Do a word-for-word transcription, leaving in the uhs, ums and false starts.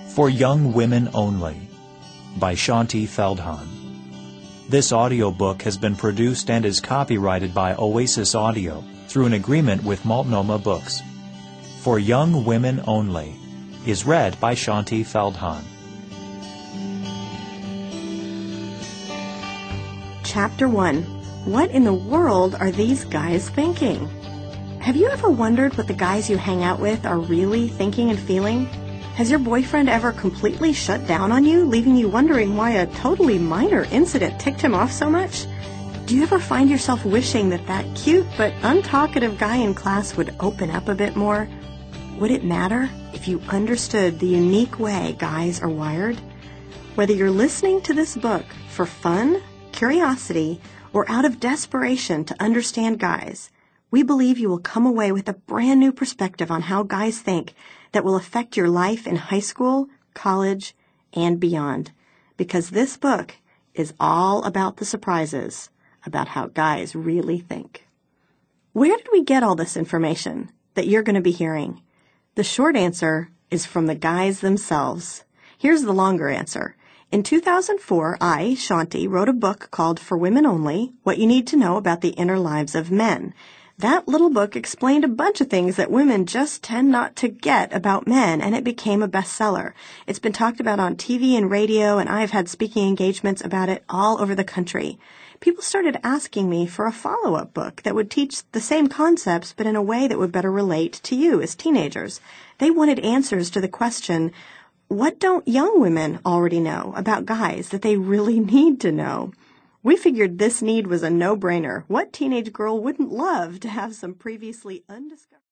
For Young Women Only by Shaunti Feldhahn. This audiobook has been produced and is copyrighted by Oasis Audio through an agreement with Multnomah Books. For Young Women Only is read by Shaunti Feldhahn. Chapter one. What in the world are these guys thinking? Have you ever wondered what the guys you hang out with are really thinking and feeling? Has your boyfriend ever completely shut down on you, leaving you wondering why a totally minor incident ticked him off so much? Do you ever find yourself wishing that that cute but untalkative guy in class would open up a bit more? Would it matter if you understood the unique way guys are wired? Whether you're listening to this book for fun, curiosity, or out of desperation to understand guys, we believe you will come away with a brand new perspective on how guys think that will affect your life in high school, college, and beyond. Because this book is all about the surprises about how guys really think. Where did we get all this information that you're going to be hearing? The short answer is from the guys themselves. Here's the longer answer. In two thousand four, I, Shaunti, wrote a book called For Women Only, What You Need to Know About the Inner Lives of Men. That little book explained a bunch of things that women just tend not to get about men, and it became a bestseller. It's been talked about on T V and radio, and I've had speaking engagements about it all over the country. People started asking me for a follow-up book that would teach the same concepts, but in a way that would better relate to you as teenagers. They wanted answers to the question, what don't young women already know about guys that they really need to know? We figured this need was a no-brainer. What teenage girl wouldn't love to have some previously undiscovered